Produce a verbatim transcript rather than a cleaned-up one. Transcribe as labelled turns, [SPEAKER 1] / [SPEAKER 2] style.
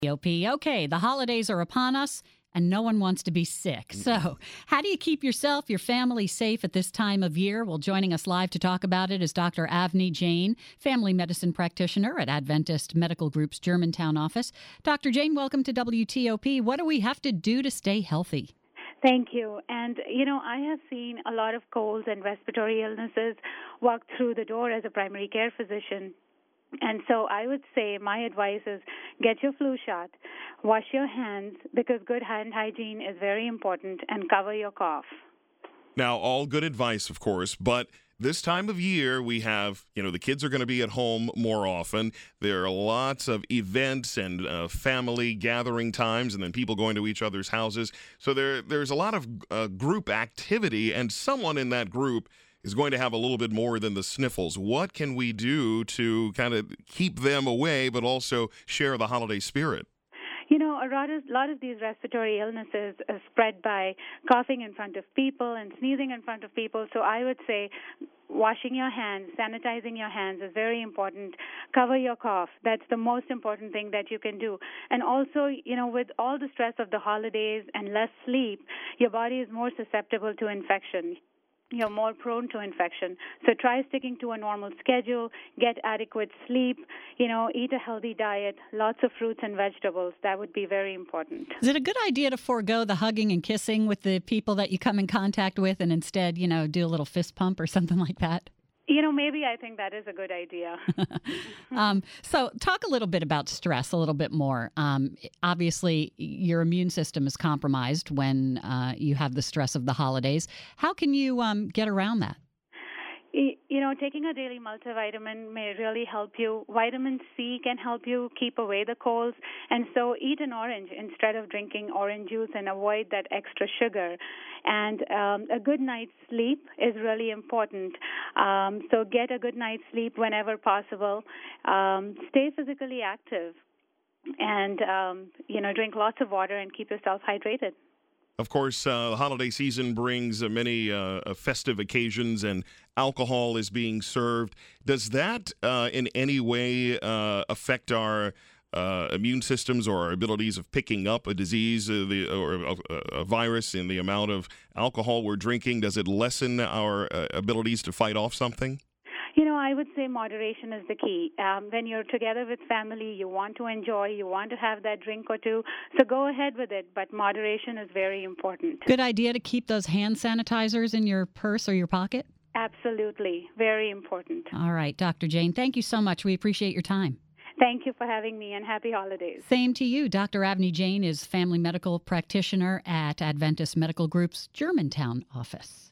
[SPEAKER 1] O P. Okay, the holidays are upon us, and no one wants to be sick. So, how do you keep yourself, your family safe at this time of year? Well, joining us live to talk about it is Doctor Avni Jain, family medicine practitioner at Adventist Medical Group's Germantown office. Doctor Jain, welcome to W T O P. What do we have to do to stay healthy?
[SPEAKER 2] Thank you. And, you know, I have seen a lot of colds and respiratory illnesses walk through the door as a primary care physician. And so I would say my advice is get your flu shot, wash your hands, because good hand hygiene is very important, and cover your cough.
[SPEAKER 3] Now, all good advice, of course, but this time of year we have, you know, the kids are going to be at home more often. There are lots of events and uh, family gathering times, and then people going to each other's houses. So there, there's a lot of uh, group activity, and someone in that group is going to have a little bit more than the sniffles. What can we do to kind of keep them away, but also share the holiday spirit?
[SPEAKER 2] You know, a lot of, lot of these respiratory illnesses are spread by coughing in front of people and sneezing in front of people. So I would say washing your hands, sanitizing your hands is very important. Cover your cough. That's the most important thing that you can do. And also, you know, with all the stress of the holidays and less sleep, your body is more susceptible to infection. You're more prone to infection. So try sticking to a normal schedule, get adequate sleep, you know, eat a healthy diet, lots of fruits and vegetables. That would be very important.
[SPEAKER 1] Is it a good idea to forego the hugging and kissing with the people that you come in contact with and instead, you know, do a little fist pump or something like that?
[SPEAKER 2] You know, maybe I think that is a good idea.
[SPEAKER 1] um, so talk a little bit about stress a little bit more. Um, obviously, your immune system is compromised when uh, you have the stress of the holidays. How can you um, get around that?
[SPEAKER 2] You know, taking a daily multivitamin may really help you. Vitamin C can help you keep away the colds. And so eat an orange instead of drinking orange juice and avoid that extra sugar. And um, a good night's sleep is really important. Um, so get a good night's sleep whenever possible. Um, stay physically active. And, um, you know, drink lots of water and keep yourself hydrated.
[SPEAKER 3] Of course, uh, the holiday season brings uh, many uh, festive occasions, and alcohol is being served. Does that uh, in any way uh, affect our uh, immune systems or our abilities of picking up a disease uh, the, or a, a virus in the amount of alcohol we're drinking? Does it lessen our uh, abilities to fight off something?
[SPEAKER 2] You know, I would say moderation is the key. Um, when you're together with family, you want to enjoy, you want to have that drink or two, so go ahead with it, but moderation is very important.
[SPEAKER 1] Good idea to keep those hand sanitizers in your purse or your pocket?
[SPEAKER 2] Absolutely. Very important.
[SPEAKER 1] All right, Doctor Jain, thank you so much. We appreciate your time.
[SPEAKER 2] Thank you for having me, and happy holidays.
[SPEAKER 1] Same to you. Doctor Avni Jain is family medical practitioner at Adventist Medical Group's Germantown office.